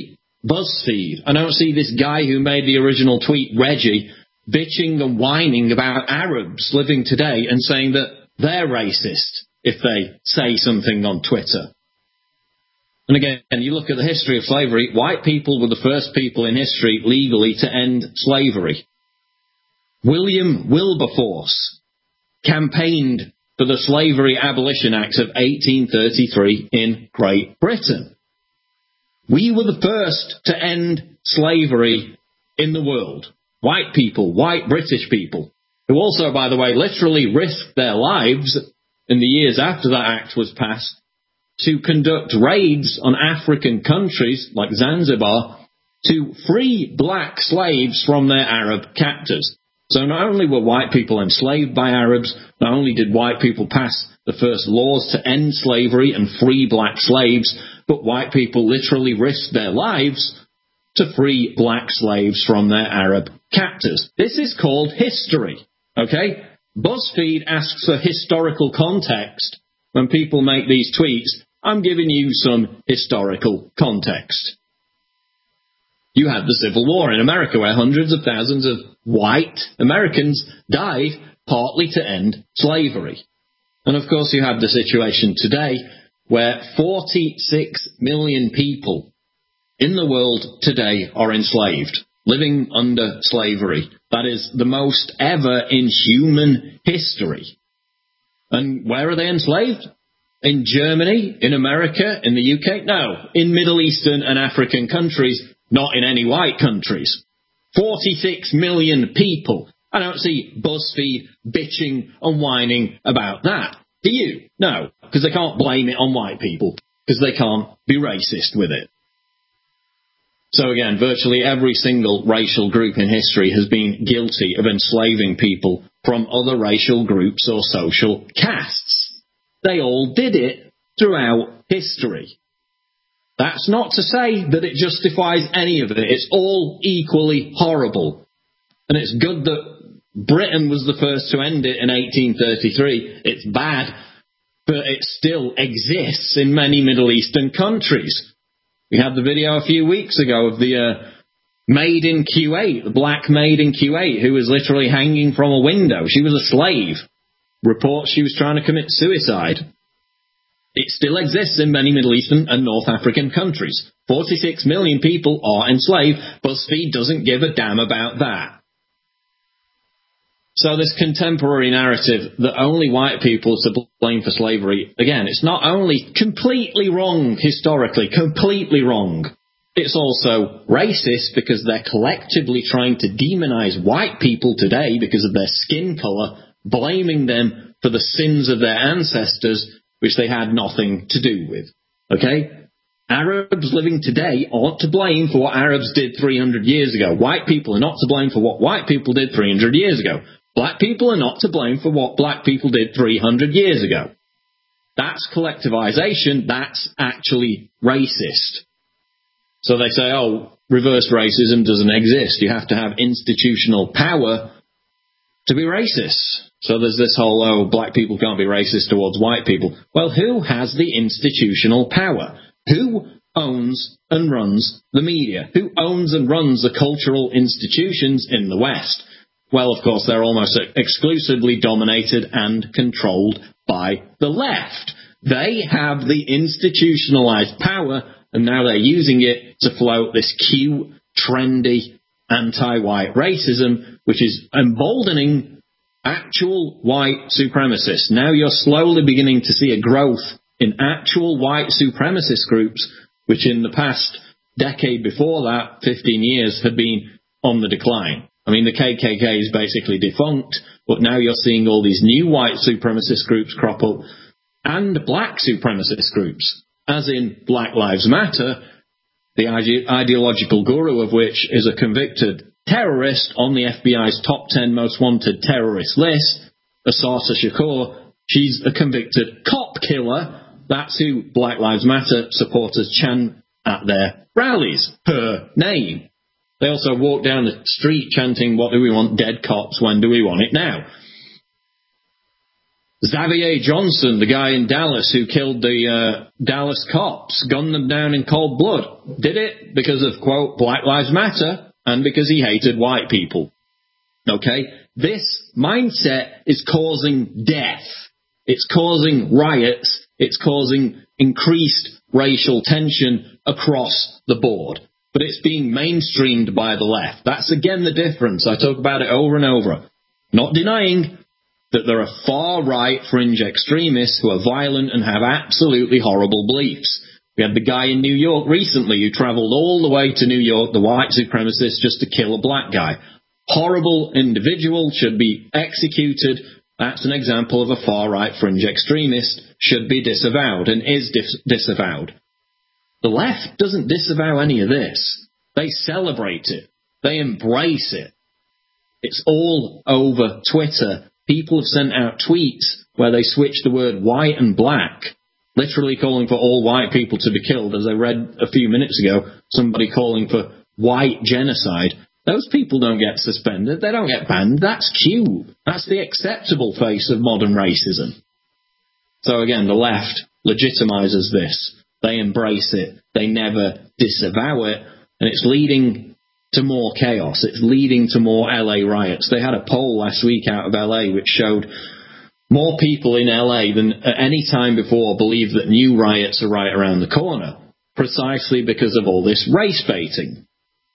BuzzFeed. I don't see this guy who made the original tweet, Reggie, bitching and whining about Arabs living today and saying that they're racist if they say something on Twitter. And again, you look at the history of slavery, white people were the first people in history legally to end slavery. William Wilberforce campaigned for the Slavery Abolition Act of 1833 in Great Britain. We were the first to end slavery in the world. White people, white British people, who also, by the way, literally risked their lives in the years after that act was passed to conduct raids on African countries like Zanzibar to free black slaves from their Arab captors. So not only were white people enslaved by Arabs, not only did white people pass the first laws to end slavery and free black slaves, but white people literally risked their lives to free black slaves from their Arab captors. This is called history, okay? BuzzFeed asks for historical context when people make these tweets. I'm giving you some historical context. You had the Civil War in America where hundreds of thousands of white Americans died partly to end slavery. And of course you have the situation today where 46 million people in the world today are enslaved, living under slavery. That is the most ever in human history. And where are they enslaved? In Germany, in America, in the UK? No, in Middle Eastern and African countries, not in any white countries. 46 million people. I don't see BuzzFeed bitching and whining about that. Do you? No, because they can't blame it on white people, because they can't be racist with it. So again, virtually every single racial group in history has been guilty of enslaving people from other racial groups or social castes. They all did it throughout history. That's not to say that it justifies any of it. It's all equally horrible. And it's good that Britain was the first to end it in 1833. It's bad, but it still exists in many Middle Eastern countries. We had the video a few weeks ago of the maid in Kuwait, the black maid in Kuwait, who was literally hanging from a window. She was a slave. Reports she was trying to commit suicide. It still exists in many Middle Eastern and North African countries. 46 million people are enslaved. BuzzFeed doesn't give a damn about that. So this contemporary narrative that only white people are to blame for slavery, again, it's not only completely wrong historically, completely wrong, it's also racist because they're collectively trying to demonize white people today because of their skin color, blaming them for the sins of their ancestors, which they had nothing to do with. Okay? Arabs living today aren't to blame for what Arabs did 300 years ago. White people are not to blame for what white people did 300 years ago. Black people are not to blame for what black people did 300 years ago. That's collectivization. That's actually racist. So they say, oh, reverse racism doesn't exist. You have to have institutional power to be racist. So there's this whole, oh, black people can't be racist towards white people. Well, who has the institutional power? Who owns and runs the media? Who owns and runs the cultural institutions in the West? Well, of course, they're almost exclusively dominated and controlled by the left. They have the institutionalized power, and now they're using it to float this cute, trendy, anti-white racism, which is emboldening actual white supremacists. Now you're slowly beginning to see a growth in actual white supremacist groups, which in the past decade before that, 15 years, had been on the decline. I mean, the KKK is basically defunct, but now you're seeing all these new white supremacist groups crop up, and black supremacist groups, as in Black Lives Matter, the ideological guru of which is a convicted terrorist on the FBI's top 10 most wanted terrorist list, Assata Shakur. She's a convicted cop killer. That's who Black Lives Matter supporters chant at their rallies. Her name. They also walk down the street chanting, what do we want? Dead cops. When do we want it now? Xavier Johnson, the guy in Dallas who killed the Dallas cops, gunned them down in cold blood, did it because of, quote, Black Lives Matter, and because he hated white people. Okay? This mindset is causing death. It's causing riots. It's causing increased racial tension across the board. But it's being mainstreamed by the left. That's, again, the difference. I talk about it over and over. Not denying that there are far-right fringe extremists who are violent and have absolutely horrible beliefs. We had the guy in New York recently who travelled all the way to New York, the white supremacist, just to kill a black guy. Horrible individual, should be executed. That's an example of a far-right fringe extremist, should be disavowed and is disavowed. The left doesn't disavow any of this. They celebrate it. They embrace it. It's all over Twitter. People have sent out tweets where they switch the word white and black, literally calling for all white people to be killed. As I read a few minutes ago, somebody calling for white genocide. Those people don't get suspended. They don't get banned. That's cute. That's the acceptable face of modern racism. So again, the left legitimizes this. They embrace it. They never disavow it. And it's leading to more chaos. It's leading to more LA riots. They had a poll last week out of LA which showed more people in LA than at any time before believe that new riots are right around the corner, precisely because of all this race baiting.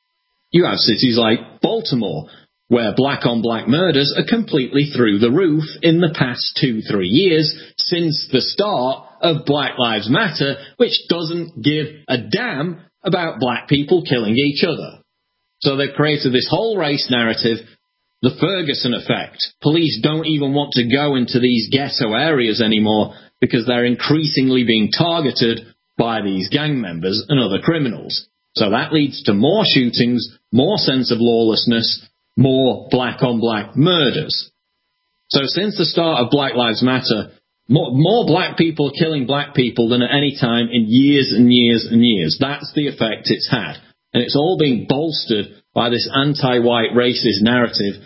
You have cities like Baltimore, where black-on-black murders are completely through the roof in the past 2-3 years since the start of Black Lives Matter, which doesn't give a damn about black people killing each other. So they've created this whole race narrative, the Ferguson effect. Police don't even want to go into these ghetto areas anymore because they're increasingly being targeted by these gang members and other criminals. So that leads to more shootings, more sense of lawlessness, more black-on-black murders. So since the start of Black Lives Matter, more black people are killing black people than at any time in years and years and years. That's the effect it's had. And it's all being bolstered by this anti-white racist narrative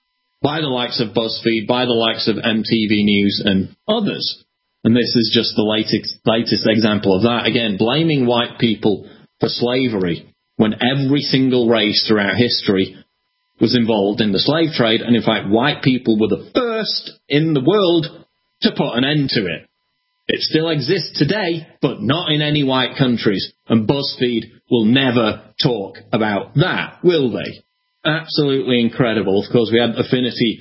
by the likes of BuzzFeed, by the likes of MTV News and others. And this is just the latest example of that. Again, blaming white people for slavery when every single race throughout history was involved in the slave trade. And in fact, white people were the first in the world to put an end to it. It still exists today, but not in any white countries. And BuzzFeed will never talk about that, will they? Absolutely incredible. Of course, we had Affinity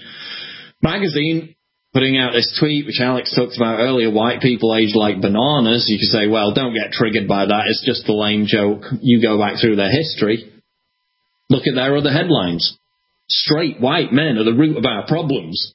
magazine putting out this tweet, which Alex talked about earlier, white people age like bananas. You could say, well, don't get triggered by that. It's just a lame joke. You go back through their history. Look at their other headlines. Straight white men are the root of our problems.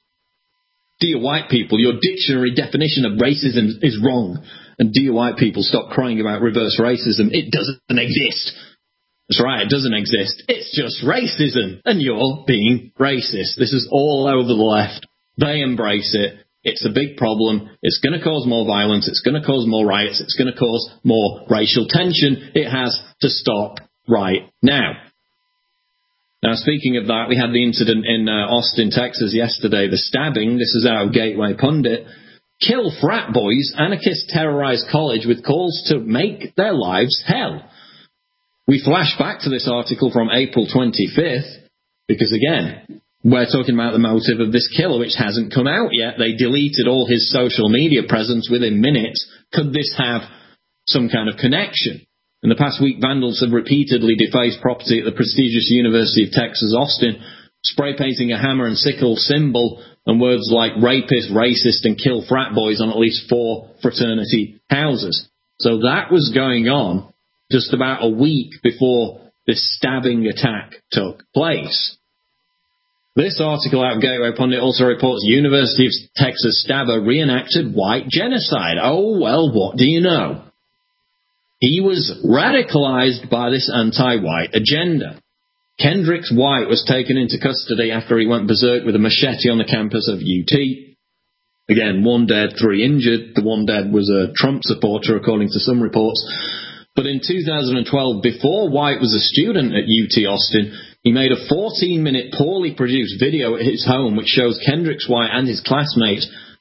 Dear white people, your dictionary definition of racism is wrong. And dear white people, stop crying about reverse racism. It doesn't exist. That's right, it doesn't exist. It's just racism. And you're being racist. This is all over the left. They embrace it. It's a big problem. It's going to cause more violence. It's going to cause more riots. It's going to cause more racial tension. It has to stop right now. Now, speaking of that, we had the incident in Austin, Texas yesterday, the stabbing. This is out of Gateway Pundit. Kill frat boys. Anarchists terrorize college with calls to make their lives hell. We flash back to this article from April 25th because, again, we're talking about the motive of this killer, which hasn't come out yet. They deleted all his social media presence within minutes. Could this have some kind of connection? In the past week, vandals have repeatedly defaced property at the prestigious University of Texas, Austin, spray painting a hammer and sickle symbol and words like rapist, racist, and kill frat boys on at least 4 fraternity houses. So that was going on just about a week before this stabbing attack took place. This article out of Gateway Pundit also reports University of Texas stabber reenacted white genocide. Oh, well, what do you know? He was radicalized by this anti-white agenda. Kendricks White was taken into custody after he went berserk with a machete on the campus of UT. Again, 1 dead, 3 injured. The 1 dead was a Trump supporter, according to some reports. But in 2012, before White was a student at UT Austin, he made a 14-minute poorly produced video at his home which shows Kendricks White and his classmates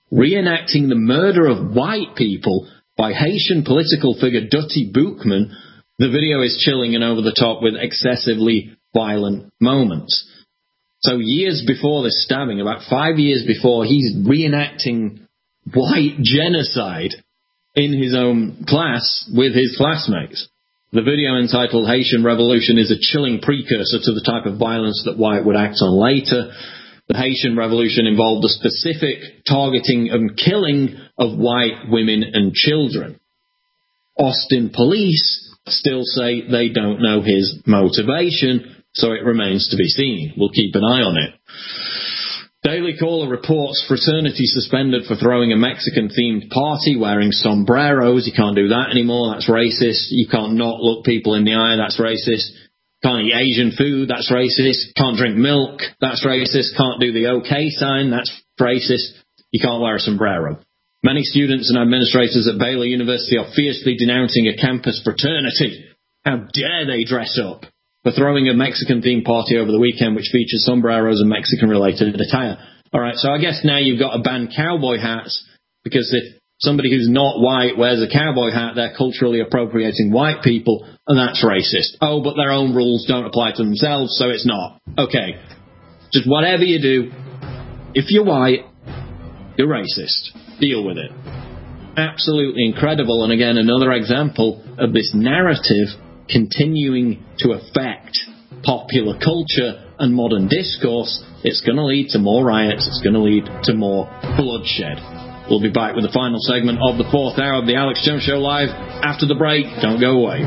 reenacting the murder of white people by Haitian political figure Dutty Boukman. The video is chilling and over the top with excessively violent moments. So years before this stabbing, about 5 years before, he's reenacting white genocide in his own class with his classmates. The video, entitled Haitian Revolution, is a chilling precursor to the type of violence that White would act on later. The Haitian Revolution involved the specific targeting and killing of white women and children. Austin police still say they don't know his motivation, so it remains to be seen. We'll keep an eye on it. Daily Caller reports fraternity suspended for throwing a Mexican-themed party wearing sombreros. You can't do that anymore. That's racist. You can't not look people in the eye. That's racist. Can't eat Asian food. That's racist. Can't drink milk. That's racist. Can't do the OK sign. That's racist. You can't wear a sombrero. Many students and administrators at Baylor University are fiercely denouncing a campus fraternity. How dare they dress up for throwing a Mexican-themed party over the weekend which features sombreros and Mexican-related attire. All right, so I guess now you've got to ban cowboy hats, because if somebody who's not white wears a cowboy hat, they're culturally appropriating white people, and that's racist. Oh, but their own rules don't apply to themselves, so it's not. Okay, just whatever you do, if you're white, you're racist. Deal with it. Absolutely incredible, and again, another example of this narrative continuing to affect popular culture and modern discourse. It's going to lead to more riots. It's going to lead to more bloodshed. We'll be back with the final segment of the fourth hour of the Alex Jones Show live after the break. Don't go away.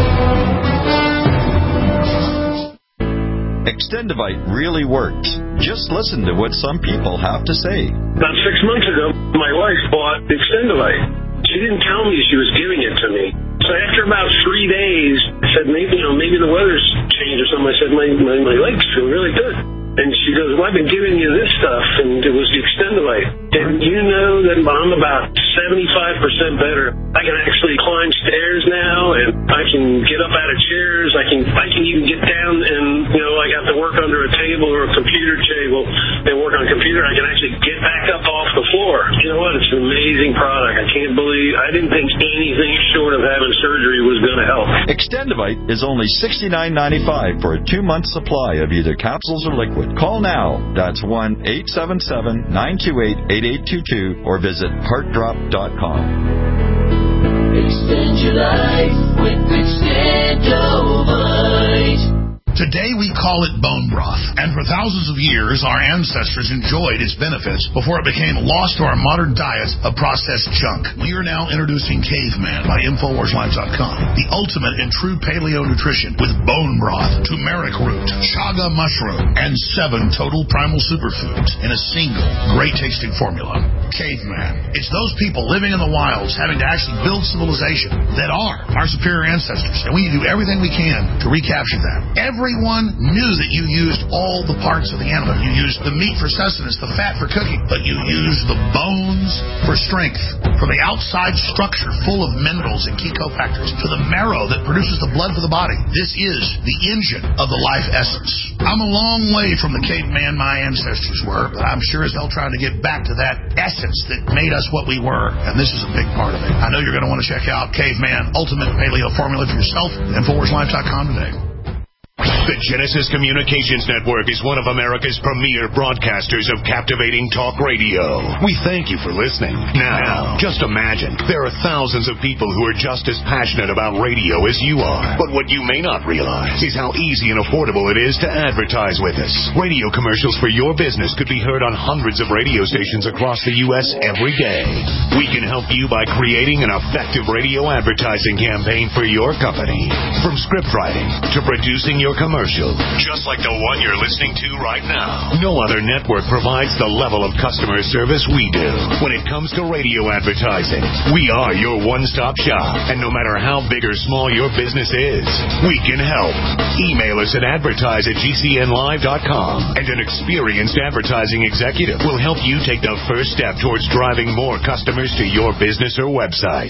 Extendivite really works. Just listen to what some people have to say. About 6 months ago, my wife bought Extendivite. She didn't tell me she was giving it to me. So after about 3 days, I said, maybe the weather's changed or something. I said, my legs feel really good. And she goes, well, I've been giving you this stuff, and it was the Extendivite. And you know that I'm about 75% better. I can actually climb stairs now, and I can get up out of chairs. I can even get down and, I got to work under a table or a computer table and work on a computer. I can actually get back up off the floor. You know what? It's an amazing product. I didn't think anything short of having surgery was going to help. Extendivite is only $69.95 for a 2-month supply of either capsules or liquid. Call now. That's 1-877-928-8822 or visit heartdrop.com. Extend your life with Extendivite. Today we call it bone broth, and for thousands of years our ancestors enjoyed its benefits before it became lost to our modern diet of processed junk. We are now introducing Caveman by InfoWarsLive.com, the ultimate in true paleo nutrition with bone broth, turmeric root, chaga mushroom, and 7 total primal superfoods in a single great-tasting formula. Caveman. It's those people living in the wilds having to actually build civilization that are our superior ancestors, and we do everything we can to recapture that. Everyone knew that you used all the parts of the animal. You used the meat for sustenance, the fat for cooking, but you used the bones for strength. From the outside structure full of minerals and key cofactors to the marrow that produces the blood for the body. This is the engine of the life essence. I'm a long way from the caveman my ancestors were, but I'm sure as hell trying to get back to that essence that made us what we were, and this is a big part of it. I know you're going to want to check out Caveman Ultimate Paleo Formula for yourself at InfoWarsLive.com today. The Genesis Communications Network is one of America's premier broadcasters of captivating talk radio. We thank you for listening. Now, just imagine, there are thousands of people who are just as passionate about radio as you are. But what you may not realize is how easy and affordable it is to advertise with us. Radio commercials for your business could be heard on hundreds of radio stations across the U.S. every day. We can help you by creating an effective radio advertising campaign for your company. From script writing to producing your commercial, just like the one you're listening to right now. No other network provides the level of customer service we do. When it comes to radio advertising, we are your one-stop shop. And no matter how big or small your business is, we can help. Email us at advertise@gcnlive.com, and an experienced advertising executive will help you take the first step towards driving more customers to your business or website.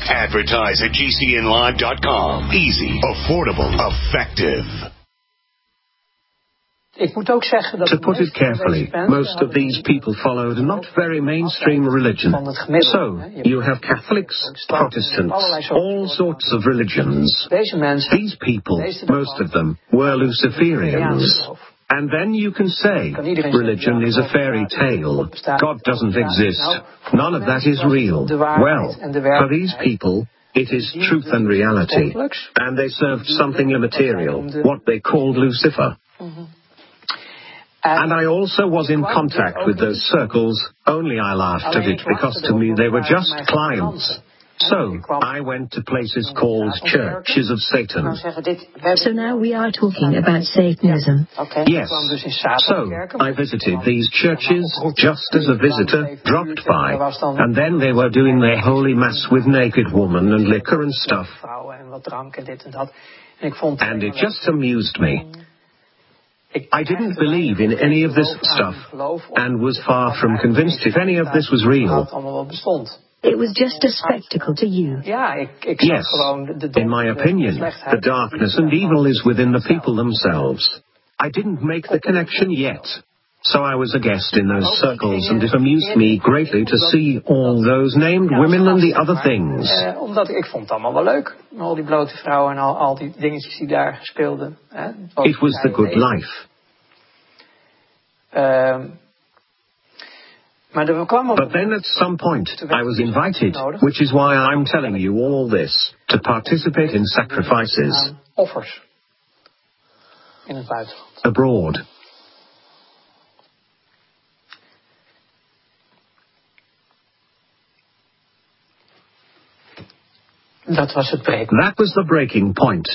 Advertise@gcnlive.com. Easy, affordable, effective. To put it carefully, most of these people followed not very mainstream religion. So, you have Catholics, Protestants, all sorts of religions. These people, most of them, were Luciferians. And then you can say, religion is a fairy tale. God doesn't exist. None of that is real. Well, for these people, it is truth and reality. And they served something immaterial, what they called Lucifer. And I also was in contact with those circles, only I laughed at it because to me they were just clients. So, I went to places called churches of Satan. So now we are talking about Satanism. Yes. So, I visited these churches just as a visitor dropped by. And then they were doing their holy mass with naked women and liquor and stuff. And it just amused me. I didn't believe in any of this stuff, and was far from convinced if any of this was real. It was just a spectacle to you. Yes, in my opinion, the darkness and evil is within the people themselves. I didn't make the connection yet. So I was a guest in those circles, and it amused me greatly to see all those named women and the other things. It was the good life. But then at some point, I was invited, which is why I'm telling you all this, to participate in sacrifices. Abroad. That was the breaking point.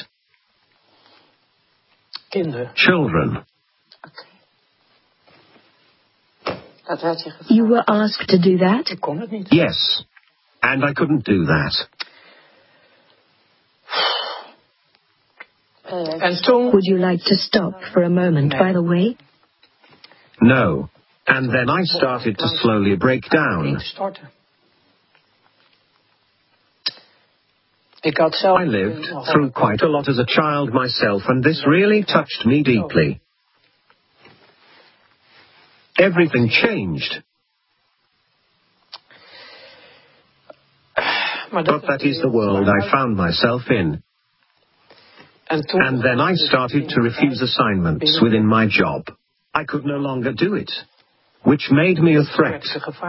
Children. You were asked to do that? Yes, and I couldn't do that. Would you like to stop for a moment, by the way? No, and then I started to slowly break down. I lived through quite a lot as a child myself, and this really touched me deeply. Everything changed. But that is the world I found myself in. And then I started to refuse assignments within my job. I could no longer do it, which made me a threat.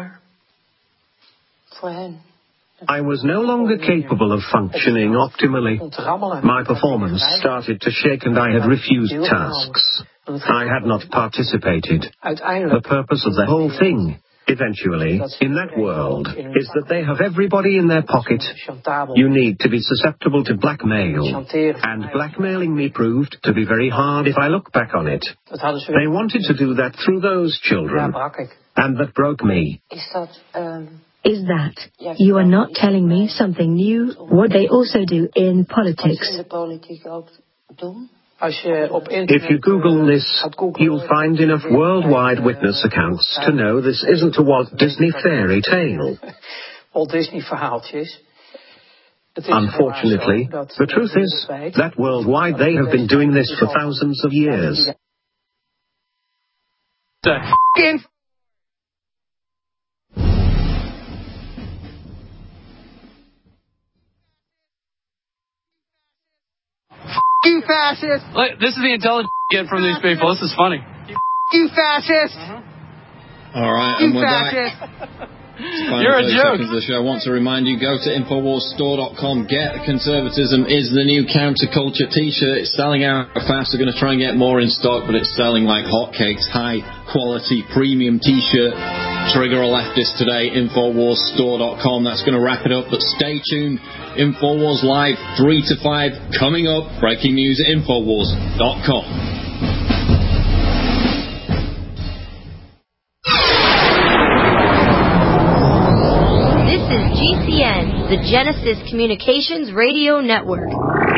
I was no longer capable of functioning optimally. My performance started to shake and I had refused tasks. I had not participated. The purpose of the whole thing, eventually, in that world, is that they have everybody in their pocket. You need to be susceptible to blackmail. And blackmailing me proved to be very hard if I look back on it. They wanted to do that through those children. And that broke me. Is that you are not telling me something new, what they also do in politics? If you Google this, you'll find enough worldwide witness accounts to know this isn't a Walt Disney fairy tale. Unfortunately, the truth is that worldwide they have been doing this for thousands of years. You fascist! Look, this is the intelligence you get from these people. This is funny. You fascist! All right, and we're back. You're a joke. Of the show. I want to remind you, go to InfoWarsStore.com. Get Conservatism is the new counterculture t-shirt. It's selling out fast. We're going to try and get more in stock, but it's selling like hotcakes. High quality premium t-shirt. Trigger a leftist today. InfoWarsStore.com. That's going to wrap it up, but stay tuned. InfoWars Live 3 to 5 coming up. Breaking news at InfoWars.com. GCN, the Genesis Communications Radio Network.